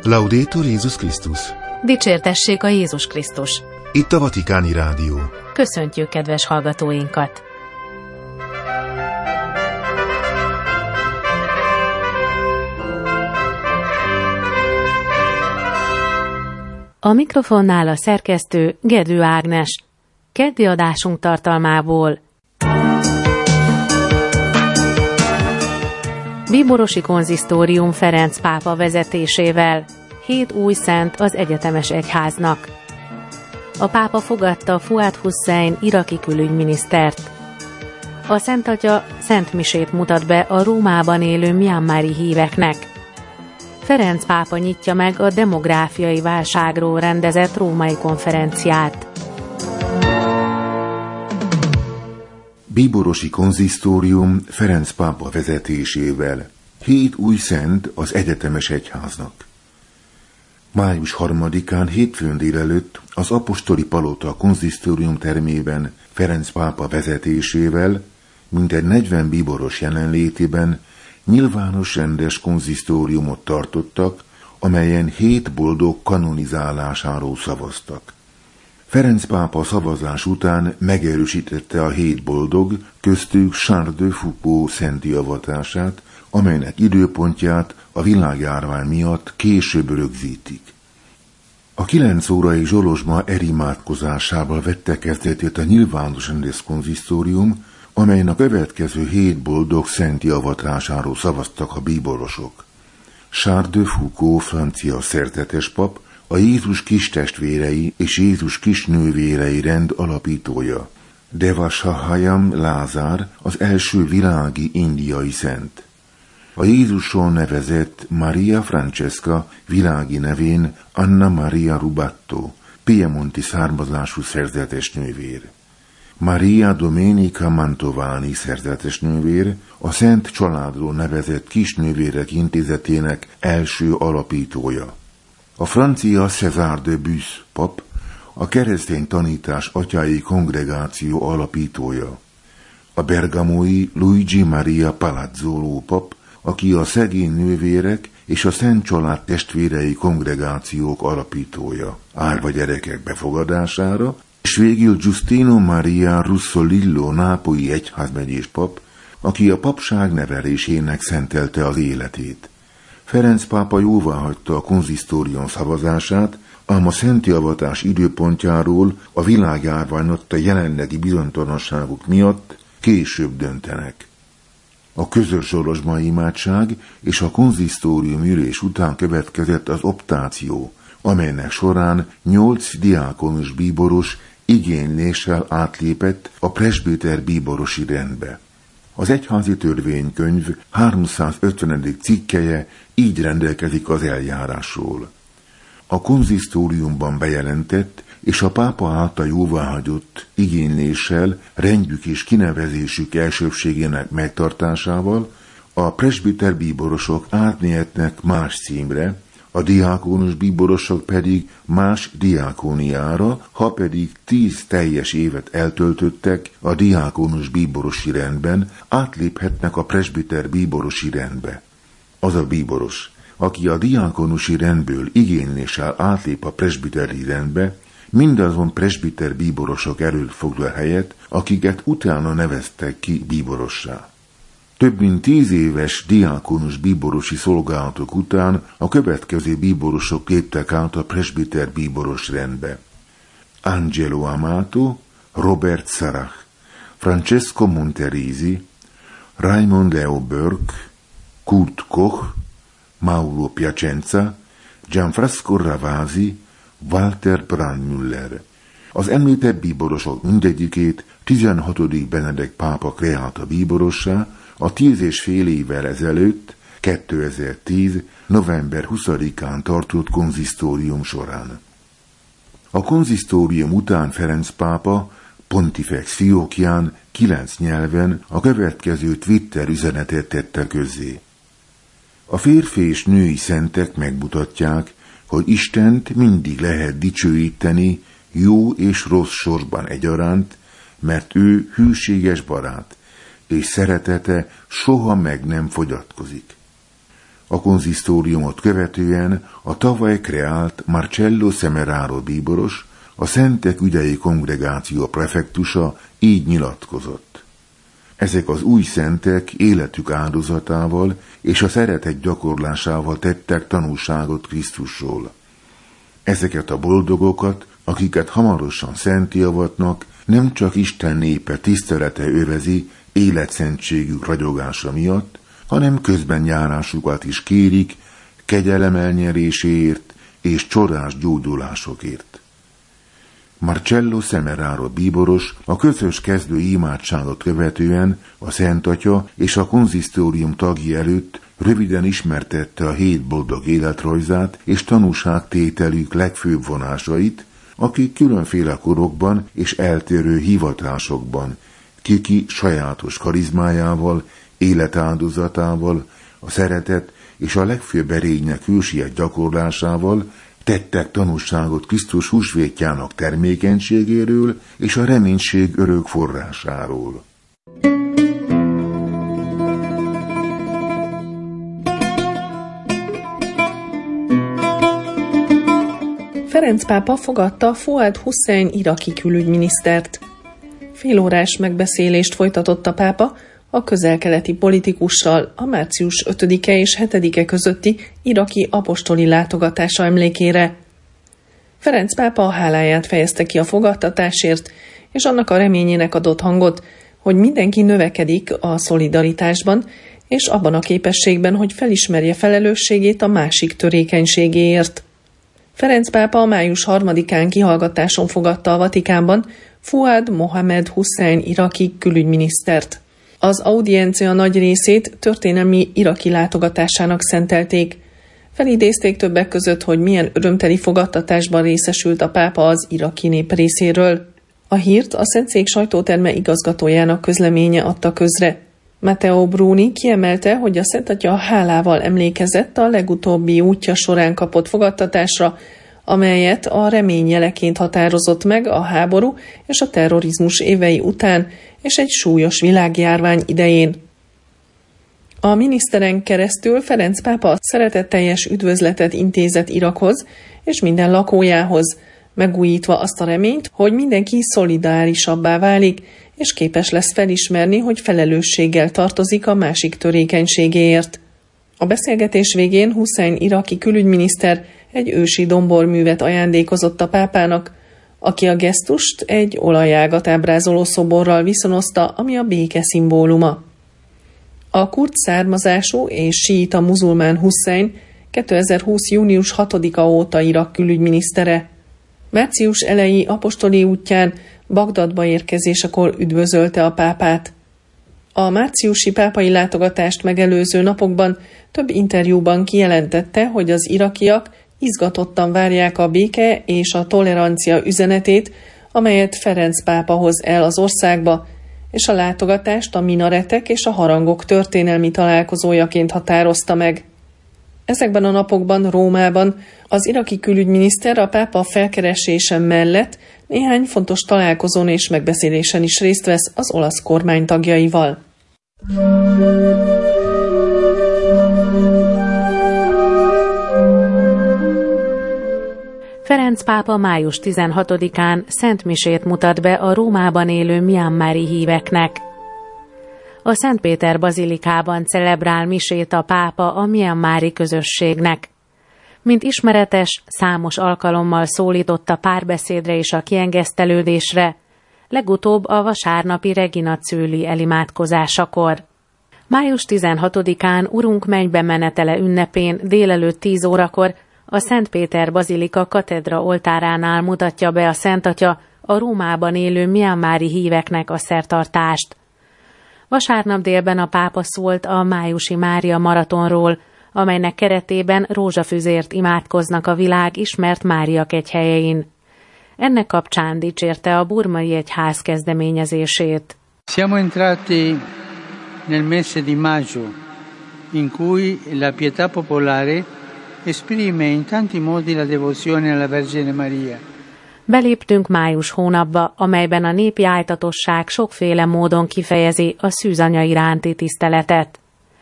Laudetur Jézus Krisztus! Dicsértessék a Jézus Krisztus! Itt a Vatikáni Rádió. Köszöntjük kedves hallgatóinkat! A mikrofonnál a szerkesztő Gedő Ágnes. Keddi adásunk tartalmából: Bíborosi konzisztórium Ferenc pápa vezetésével, 7 új szent az egyetemes egyháznak. A pápa fogadta Fuad Hussein iraki külügyminisztert. A Szent Atya szent misét mutat be a Rómában élő mianmari híveknek. Ferenc pápa nyitja meg a demográfiai válságról rendezett római konferenciát. Bíborosi konzisztórium Ferenc pápa vezetésével, 7 új szent az egyetemes egyháznak. Május 3-án hétfőn délelőtt az apostoli palota konzisztórium termében Ferenc pápa vezetésével, mintegy 40 bíboros jelenlétében nyilvános rendes konzisztóriumot tartottak, amelyen 7 boldog kanonizálásáról szavaztak. Ferenc pápa szavazás után megerősítette a 7 boldog, köztük Charles de Foucault szenti avatását, amelynek időpontját a világjárvány miatt később rögzítik. A 9 órai zsolozsma erimádkozásával vette kezdetét a nyilvános rendes konzisztórium, amelyen a következő 7 boldog szenti avatásáról szavaztak a bíborosok. Charles de Foucault francia szerzetes pap, a Jézus kistestvérei és Jézus kisnővérei rend alapítója. Devasahayam Lázár az első világi indiai szent. A Jézusról nevezett Maria Francesca világi nevén Anna Maria Rubatto, piemonti származású szerzetes nővér. Maria Domenica Mantovani szerzetes nővér, a Szent Családról nevezett Kisnővérek Intézetének első alapítója. A francia César de Bus pap, a keresztény tanítás atyái kongregáció alapítója. A bergamói Luigi Maria Palazzolo pap, aki a szegény nővérek és a Szent Család testvérei kongregációk alapítója, árva gyerekek befogadására, és végül Giustino Maria Russolillo nápolyi egyházmegyés pap, aki a papság nevelésének szentelte az életét. Ferenc pápa jóváhagyta a konzisztórium szavazását, ám a szenti avatás időpontjáról a világjárvány adta jelenlegi bizonytalanságok miatt később döntenek. A közös zsolozsmai imádság és a konzisztórium ülés után következett az optáció, amelynek során 8 diákonus bíboros igényléssel átlépett a presbiter bíborosi rendbe. Az egyházi törvénykönyv 350. cikkelye így rendelkezik az eljárásról. A konzisztóriumban bejelentett és a pápa által jóváhagyott igényléssel, rendjük és kinevezésük elsőbbségének megtartásával a presbiter bíborosok átmehetnek más címre, a diákonus bíborosok pedig más diákóniára, ha pedig 10 teljes évet eltöltöttek a diákonus bíborosi rendben, átléphetnek a presbiter bíborosi rendbe. Az a bíboros, aki a diákonusi rendből igényléssel átlép a presbiteri rendbe, mindazon presbiter bíborosok előtt foglal helyet, akiket utána neveztek ki bíborossá. Több mint 10 éves diákonus bíborosi szolgálatok után a következő bíborosok léptek át a presbiter bíboros rendbe. Angelo Amato, Robert Sarach, Francesco Monterisi, Raymond Leo Burke, Kurt Koch, Mauro Piacenza, Gianfranco Ravasi, Walter Brandmüller. Az említett bíborosok mindegyikét 16. Benedek pápa kreálta bíborossá a 10,5 évvel ezelőtt, 2010. november 20-án tartott konzisztórium során. A konzisztórium után Ferenc pápa Pontifex fiókján 9 nyelven a következő Twitter üzenetet tette közzé. A férfi és női szentek megmutatják, hogy Istent mindig lehet dicsőíteni jó és rossz sorban egyaránt, mert ő hűséges barát, és szeretete soha meg nem fogyatkozik. A konzisztóriumot követően a tavaly kreált Marcello Semeraro bíboros, a Szentek ügyei kongregáció prefektusa így nyilatkozott. Ezek az új szentek életük áldozatával és a szeretet gyakorlásával tettek tanúságot Krisztusról. Ezeket a boldogokat, akiket hamarosan szentté avatnak, nem csak Isten népe tisztelete övezi életszentségük ragyogása miatt, hanem közben járásukat is kérik kegyelem elnyeréséért és csodás gyógyulásokért. Marcello Semeraro bíboros a közös kezdő imádságot követően a Szent Atya és a konzisztórium tagja előtt röviden ismertette a 7 boldog életrajzát és tanúságtételük legfőbb vonásait, akik különféle korokban és eltérő hivatásokban, ki sajátos karizmájával, életáldozatával, a szeretet és a legfőbb erények hősiek gyakorlásával tettek tanúságot Krisztus húsvétjának termékenységéről és a reménység örök forrásáról. Ferenc pápa fogadta Fuad Hussein iraki külügyminisztert. Félórás megbeszélést folytatott a pápa a közel-keleti politikussal a március 5-e és 7-e közötti iraki apostoli látogatása emlékére. Ferenc pápa a háláját fejezte ki a fogadtatásért, és annak a reményének adott hangot, hogy mindenki növekedik a szolidaritásban, és abban a képességben, hogy felismerje felelősségét a másik törékenységéért. Ferenc pápa május 3-án kihallgatáson fogadta a Vatikánban Fuad Mohamed Hussein iraki külügyminisztert. Az audiencia nagy részét történelmi iraki látogatásának szentelték. Felidézték többek között, hogy milyen örömteli fogadtatásban részesült a pápa az iraki nép részéről. A hírt a Szentszék sajtóterme igazgatójának közleménye adta közre. Matteo Bruni kiemelte, hogy a Szent Atya hálával emlékezett a legutóbbi útja során kapott fogadtatásra, amelyet a remény jeleként határozott meg a háború és a terrorizmus évei után és egy súlyos világjárvány idején. A miniszteren keresztül Ferenc pápa szeretetteljes üdvözletet intézett Irakhoz és minden lakójához, megújítva azt a reményt, hogy mindenki szolidárisabbá válik, és képes lesz felismerni, hogy felelősséggel tartozik a másik törékenységéért. A beszélgetés végén Hussein iraki külügyminiszter egy ősi domborművet ajándékozott a pápának, aki a gesztust egy olajágat ábrázoló szoborral viszonozta, ami a béke szimbóluma. A kurd származású és síita muzulmán Hussein 2020. június 6-a óta Irak külügyminisztere. Március eleji apostoli útján Bagdadba érkezésekor üdvözölte a pápát. A márciusi pápai látogatást megelőző napokban több interjúban kijelentette, hogy az irakiak izgatottan várják a béke és a tolerancia üzenetét, amelyet Ferenc pápa hoz el az országba, és a látogatást a minaretek és a harangok történelmi találkozójaként határozta meg. Ezekben a napokban Rómában az iraki külügyminiszter a pápa felkeresése mellett néhány fontos találkozón és megbeszélésen is részt vesz az olasz kormány tagjaival. Ferenc pápa május 16-án szentmisét mutat be a Rómában élő mianmári híveknek. A Szent Péter bazilikában celebrál misét a pápa a mianmári közösségnek. Mint ismeretes, számos alkalommal szólított a párbeszédre és a kiengesztelődésre, legutóbb a vasárnapi Regina Coeli elimádkozásakor. Május 16-án Urunk mennybe menetele ünnepén délelőtt 10 órakor a Szent Péter bazilika katedra oltáránál mutatja be a Szent Atya a Rómában élő mianmári híveknek a szertartást. Vasárnap délben a pápa szólt a májusi Mária maratonról, amelynek keretében rózsafüzért imádkoznak a világ ismert Máriak egyhelyein. Ennek kapcsán dicsérte a burmai egyház kezdeményezését. Siamo entrati nel mese di maggio, in cui la pietà popolare esprime in tanti modi la devozione alla Vergine Maria. Beléptünk május hónapba, amelyben a népi ájtatosság sokféle módon kifejezi a szűzanya iránti tiszteletet.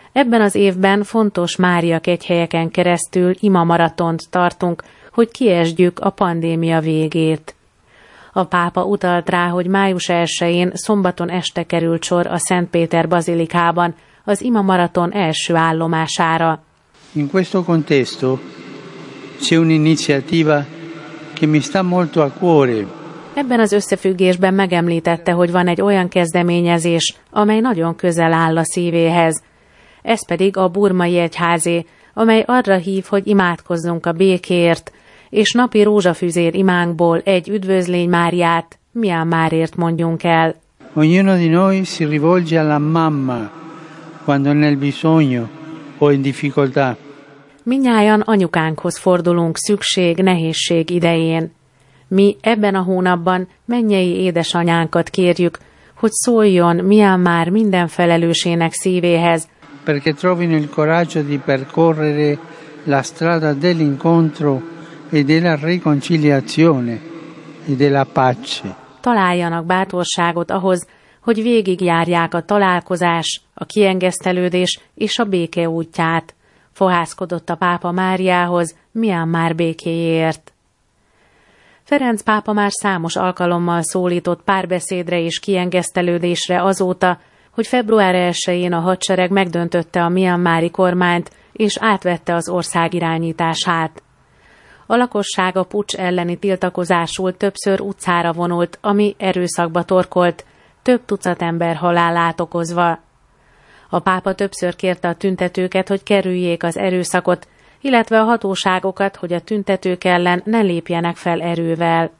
Ebben az évben fontos Mária kegyhelyeken keresztül imamaratont tartunk, hogy kiesdjük a pandémia végét. A pápa utalt rá, hogy május 1-én szombaton este került sor a Szent Péter bazilikában az imamaraton első állomására. In questo contesto c'è un'iniziativa che mi sta molto a cuore. Ebben az összefüggésben megemlítette, hogy van egy olyan kezdeményezés, amely nagyon közel áll a szívéhez. Ez pedig a burmai egyházé, amely arra hív, hogy imádkozzunk a békéért, és napi rózsafüzér imánkból egy üdvözlény Máriát Myanmarért mondjunk el. Ognuno di noi si rivolge alla mamma quando nel bisogno o in difficoltà. Mindnyájan anyukánkhoz fordulunk szükség, nehézség idején. Mi ebben a hónapban mennyei édesanyánkat kérjük, hogy szóljon Myanmar minden felelősének szívéhez, perché trovino il coraggio di percorrere la strada dell'incontro e della riconciliazione e della pace. Találjanak bátorságot ahhoz, hogy végigjárják a találkozás, a kiengesztelődés és a béke útját, fohászkodott a pápa Máriához Myanmar békéjéért. Ferenc pápa már számos alkalommal szólított párbeszédre és kiengesztelődésre azóta, hogy február 1-én a hadsereg megdöntötte a myanmari kormányt és átvette az ország irányítását. A lakosság a puccs elleni tiltakozásul többször utcára vonult, ami erőszakba torkolt, több tucat ember halálát okozva. A pápa többször kérte a tüntetőket, hogy kerüljék az erőszakot, illetve a hatóságokat, hogy a tüntetők ellen ne lépjenek fel erővel.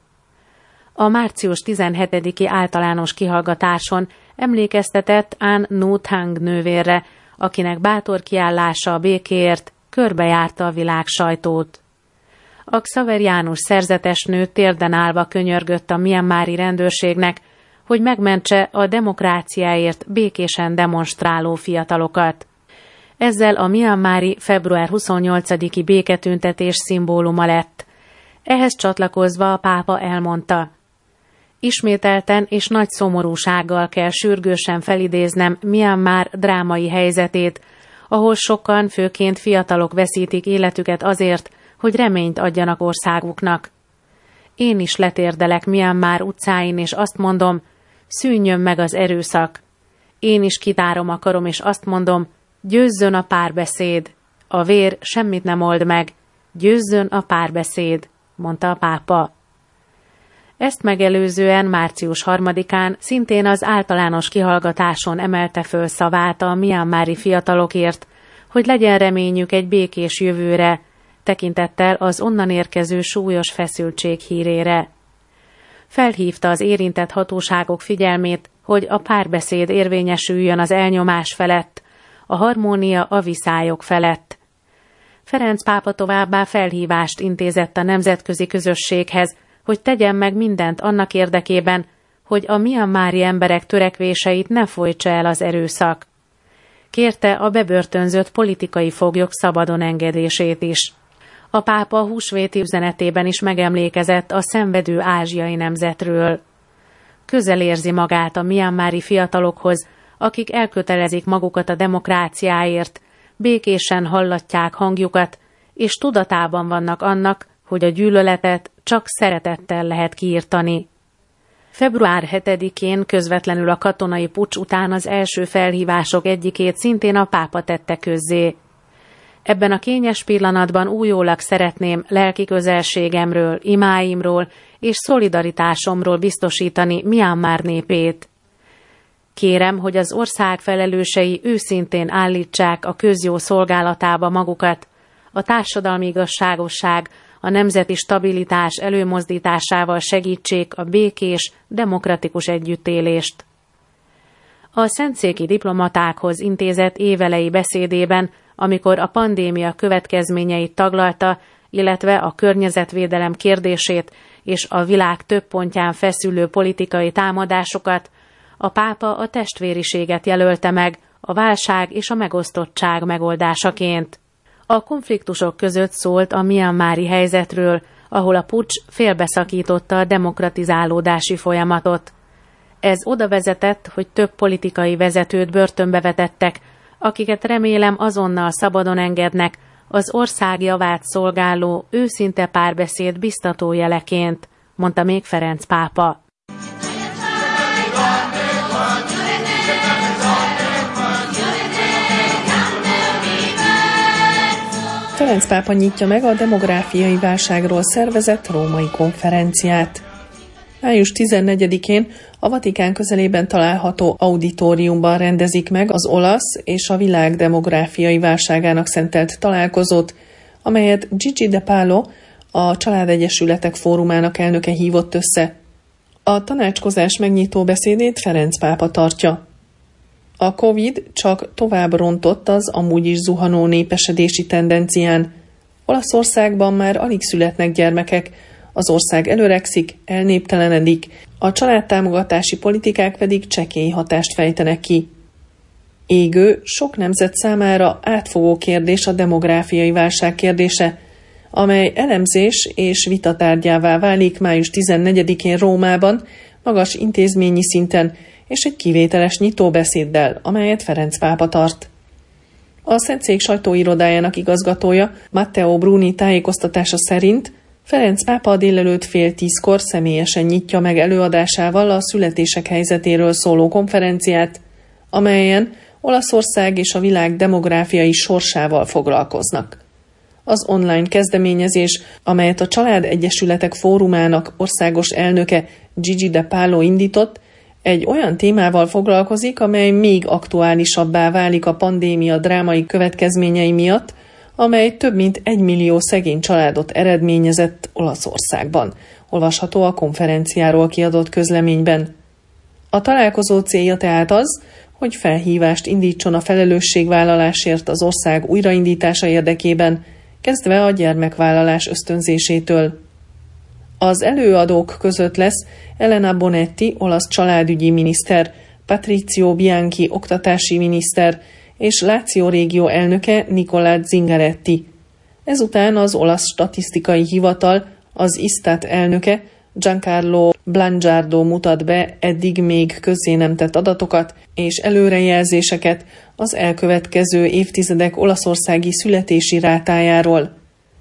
A március 17-i általános kihallgatáson emlékeztetett An Nu Thang nővérre, akinek bátor kiállása a békéért körbejárta a világ sajtót. A Xaver János szerzetesnő térden állva könyörgött a myanmari rendőrségnek, hogy megmentse a demokráciáért békésen demonstráló fiatalokat. Ezzel a myanmari február 28-i béketüntetés szimbóluma lett. Ehhez csatlakozva a pápa elmondta: ismételten és nagy szomorúsággal kell sürgősen felidéznem Myanmar drámai helyzetét, ahol sokan, főként fiatalok veszítik életüket azért, hogy reményt adjanak országuknak. Én is letérdelek Myanmar utcáin, és azt mondom, szűnjön meg az erőszak. Én is kitárom a karom, és azt mondom, győzzön a párbeszéd. A vér semmit nem old meg. Győzzön a párbeszéd, mondta a pápa. Ezt megelőzően március 3-án szintén az általános kihallgatáson emelte föl szavát a myanmari fiatalokért, hogy legyen reményük egy békés jövőre, tekintettel az onnan érkező súlyos feszültség hírére. Felhívta az érintett hatóságok figyelmét, hogy a párbeszéd érvényesüljön az elnyomás felett, a harmónia a viszályok felett. Ferenc pápa továbbá felhívást intézett a nemzetközi közösséghez, hogy tegyen meg mindent annak érdekében, hogy a myanmari emberek törekvéseit ne folytsa el az erőszak. Kérte a bebörtönzött politikai foglyok szabadon engedését is. A pápa húsvéti üzenetében is megemlékezett a szenvedő ázsiai nemzetről. Közel érzi magát a myanmari fiatalokhoz, akik elkötelezik magukat a demokráciáért, békésen hallatják hangjukat, és tudatában vannak annak, hogy a gyűlöletet csak szeretettel lehet kiirtani. Február 7-én közvetlenül a katonai puccs után az első felhívások egyikét szintén a pápa tette közzé. Ebben a kényes pillanatban újólag szeretném lelki közelségemről, imáimról és szolidaritásomról biztosítani Myanmar népét. Kérem, hogy az ország felelősei őszintén állítsák a közjó szolgálatába magukat, a társadalmi igazságosság, a nemzeti stabilitás előmozdításával segítsék a békés, demokratikus együttélést. A szentszéki diplomatákhoz intézett évelei beszédében, amikor a pandémia következményeit taglalta, illetve a környezetvédelem kérdését és a világ több pontján feszülő politikai támadásokat, a pápa a testvériséget jelölte meg a válság és a megosztottság megoldásaként. A konfliktusok között szólt a myanmari helyzetről, ahol a puccs félbeszakította a demokratizálódási folyamatot. Ez oda vezetett, hogy több politikai vezetőt börtönbe vetettek, akiket remélem azonnal szabadon engednek, az ország javát szolgáló őszinte párbeszéd biztató jeleként, mondta még Ferenc pápa. Ferenc pápa nyitja meg a demográfiai válságról szervezett római konferenciát. Május 14-én a Vatikán közelében található auditoriumban rendezik meg az olasz és a világ demográfiai válságának szentelt találkozót, amelyet Gigi De Palo, a Családegyesületek Fórumának elnöke hívott össze. A tanácskozás megnyitó beszédét Ferenc pápa tartja. A Covid csak tovább rontott az amúgy is zuhanó népesedési tendencián. Olaszországban már alig születnek gyermekek, az ország előregszik, elnéptelenedik, a családtámogatási politikák pedig csekély hatást fejtenek ki. Égő, sok nemzet számára átfogó kérdés a demográfiai válság kérdése, amely elemzés és vitatárgyává válik május 14-én Rómában, magas intézményi szinten és egy kivételes nyitóbeszéddel, amelyet Ferenc pápa tart. A Szentszék sajtóirodájának igazgatója, Matteo Bruni tájékoztatása szerint Ferenc pápa délelőtt 9:30 személyesen nyitja meg előadásával a születések helyzetéről szóló konferenciát, amelyen Olaszország és a világ demográfiai sorsával foglalkoznak. Az online kezdeményezés, amelyet a Családegyesületek Fórumának országos elnöke Gigi De Palo indított, egy olyan témával foglalkozik, amely még aktuálisabbá válik a pandémia drámai következményei miatt, amely több mint 1 millió szegény családot eredményezett Olaszországban, olvasható a konferenciáról kiadott közleményben. A találkozó célja tehát az, hogy felhívást indítson a felelősségvállalásért az ország újraindítása érdekében, kezdve a gyermekvállalás ösztönzésétől. Az előadók között lesz Elena Bonetti, olasz családügyi miniszter, Patrizio Bianchi, oktatási miniszter, és Lazio régió elnöke Nicola Zingaretti. Ezután az olasz statisztikai hivatal, az ISTAT elnöke Giancarlo Blangiardo mutat be eddig még közzé nem tett adatokat és előrejelzéseket az elkövetkező évtizedek olaszországi születési rátájáról.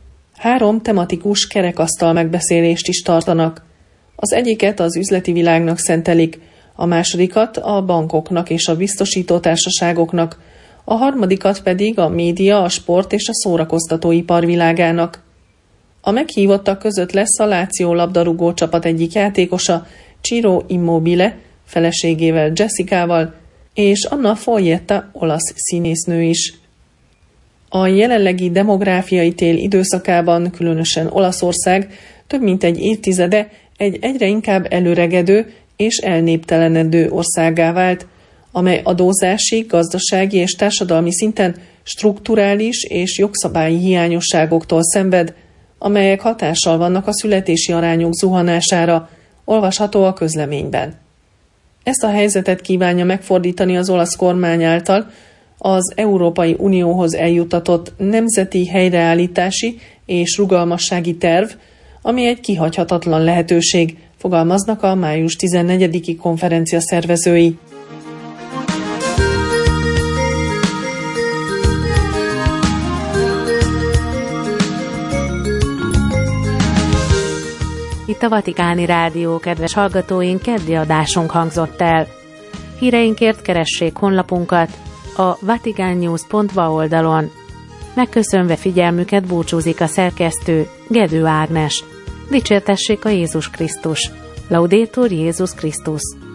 3 tematikus kerekasztal megbeszélést is tartanak. Az egyiket az üzleti világnak szentelik, a másodikat a bankoknak és a biztosítótársaságoknak, a harmadikat pedig a média, a sport és a szórakoztatóipar világának. A meghívottak között lesz a Lazio labdarúgó csapat egyik játékosa, Ciro Immobile, feleségével Jessicával, és Anna Foglietta, olasz színésznő is. A jelenlegi demográfiai tél időszakában, különösen Olaszország több mint egy évtizede egy egyre inkább előregedő és elnéptelenedő országgá vált, amely adózási, gazdasági és társadalmi szinten strukturális és jogszabályi hiányosságoktól szenved, amelyek hatással vannak a születési arányok zuhanására, olvasható a közleményben. Ezt a helyzetet kívánja megfordítani az olasz kormány által az Európai Unióhoz eljutatott nemzeti helyreállítási és rugalmassági terv, ami egy kihagyhatatlan lehetőség, fogalmaznak a május 14-i konferencia szervezői. Itt a Vatikáni Rádió, kedves hallgatóink, keddi adásunk hangzott el. Híreinkért keressék honlapunkat a vaticannews.va oldalon. Megköszönve figyelmüket búcsúzik a szerkesztő, Gedő Ágnes. Dicsértessék a Jézus Krisztus. Laudetur Jézus Krisztus.